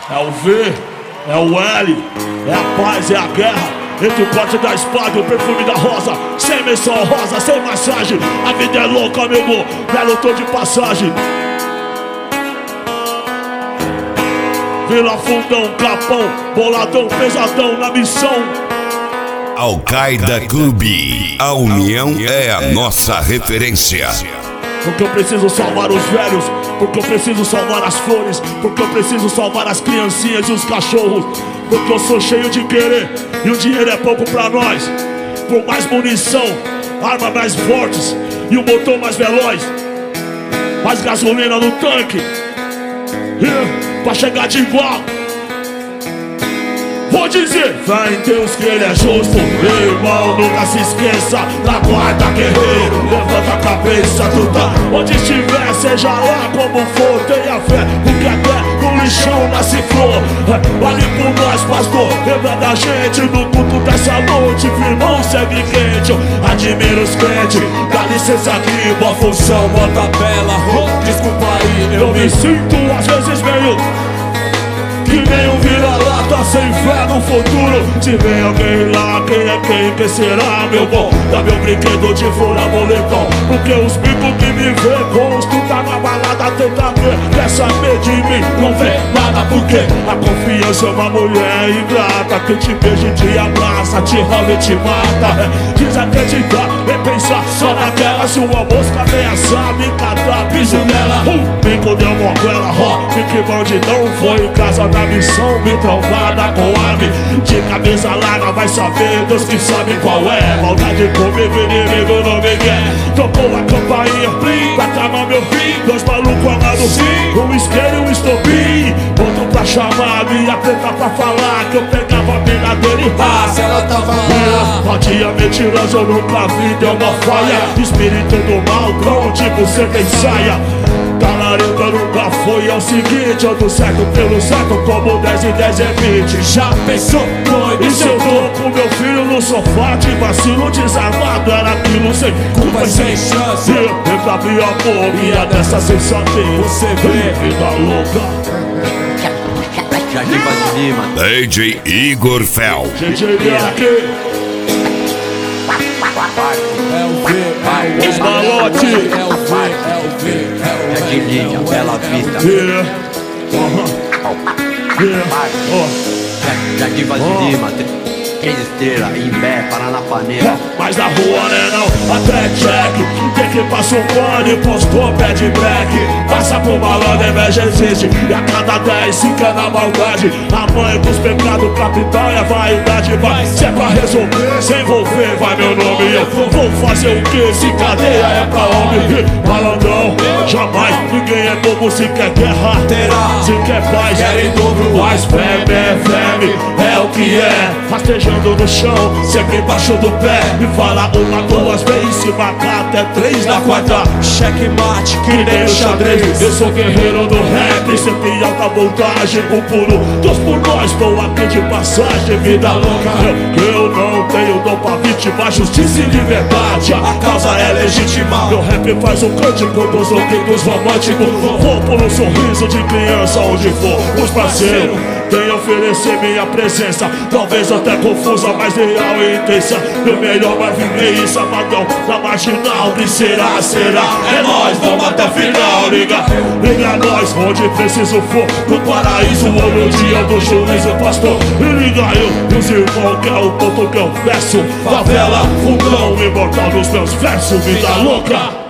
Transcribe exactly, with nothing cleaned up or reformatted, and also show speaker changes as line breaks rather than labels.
É o V, é o L, é a paz, é a guerra. Entre o corte da espada e o perfume da rosa. Sem menção rosa, sem massagem. A vida é louca, amigo, belo tô de passagem. Vila Fundão, Capão, boladão, pesadão na missão.
Al-Qaeda Clube, a união é a nossa referência.
Porque eu preciso salvar os velhos, porque eu preciso salvar as flores, porque eu preciso salvar as criancinhas e os cachorros. Porque eu sou cheio de querer e o dinheiro é pouco pra nós. Por mais munição, armas mais fortes e o motor mais veloz, mais gasolina no tanque, yeah, pra chegar de igual. Vou dizer, fé em Deus que ele é justo. Meu irmão, nunca se esqueça da guarda, guerreiro. Levanta a cabeça, tu tá onde estiver, seja lá como for, tenha fé, porque até no lixão nasce flor. Vale por nós, pastor, lembra da gente no culto dessa noite. Firmão, segue quente, eu admiro os crentes. Dá licença aqui, boa função, bota bela. Oh, desculpa aí, eu me sinto às vezes meio que nem um vira-lata sem fé no futuro. Se vem alguém lá, quem é quem, quem será, meu bom? Dá meu brinquedo de furar boletão, porque os bicos que me vê gosto tá na balada, tenta ver, quer saber de mim, não vê nada, porque a confiança é uma mulher ingrata, que te beija e te abraça, te rala e te mata. Desacreditar e pensar só naquela, se uma mosca ameaçar, me catar, piso nela. Uh, me condeu uma goela, ó, fique bandidão, foi em casa da missão, me trombada com arme, de cabeça larga, vai saber, Deus que sabe qual é. Maldade comigo, inimigo não me quer. Tocou a campainha, pra tramar meu fim. Dois malucos amados, um isqueiro e um estopim. Outro pra chamar, minha preta pra falar que eu pegava a mina dele.
Ah, se ela tava lá.
Vadia mentirosa, eu nunca vi, deu uma falha. Espírito do mal, cão, tipo você tem saia. Talareta nunca foi, é o seguinte, eu do certo pelo certo, como dez e dez é vinte. Já pensou, doido? E se eu tô com meu filho no sofá, de vacilo desarmado, era aquilo sem culpa e sem chance. Eu pra abrir a boca e a dessa sensatez, você vê, vida louca.
Jardim Vaz de Lima,
D J Igor Fel.
D J aqui.
é o V, é
Os malote.
é o V, é o V, é o V. Jardim Lima, Bela Vista,
Yeah. Uh-huh. Yeah. Oh.
Jardim Vaz de Lima, três estrelas, Imbé, Paranapanema.
Mas na rua, né, não, até check. Tem que passar um pano e postou pé de break. Passa por malandro, inveja existe, e a cada dez fica na maldade. A mãe dos pecados capital e a vaidade. Vai, se é pra resolver, se envolver, vai meu nome. Eu vou fazer o que? Se cadeia é pra homem. Malandrão, jamais, ninguém é bobo. Se quer guerra, terá. Se quer paz,
Quer em dobro.
mais fêmea é fêmea, é o que é. Rastejando no chão, sempre embaixo do pé. Me fala uma, duas vezes, se marcar até três na quarta. Cheque mate, que nem o xadrez. Eu sou guerreiro do rap, sempre em alta voltagem. O puro, Deus por nós, estou aqui de passagem. Vida louca, eu, eu não tenho dom pra vítima. Justiça e liberdade, a causa é legítima. Meu rap faz um cântico dos ouvidos românticos. Vou por um sorriso de criança onde for. Os parceiros vem oferecer minha presença, talvez até confusa, mas real e intensa. Meu melhor vai viver isso, amadão, na marginal. Que será, será, é nóis, vamos até o final. Liga, liga nós, onde preciso for, no paraíso ou no dia do juízo, pastor. E liga eu, e os irmãos, que é o ponto que eu peço. Favela, fundão, imortal nos meus versos, vida louca.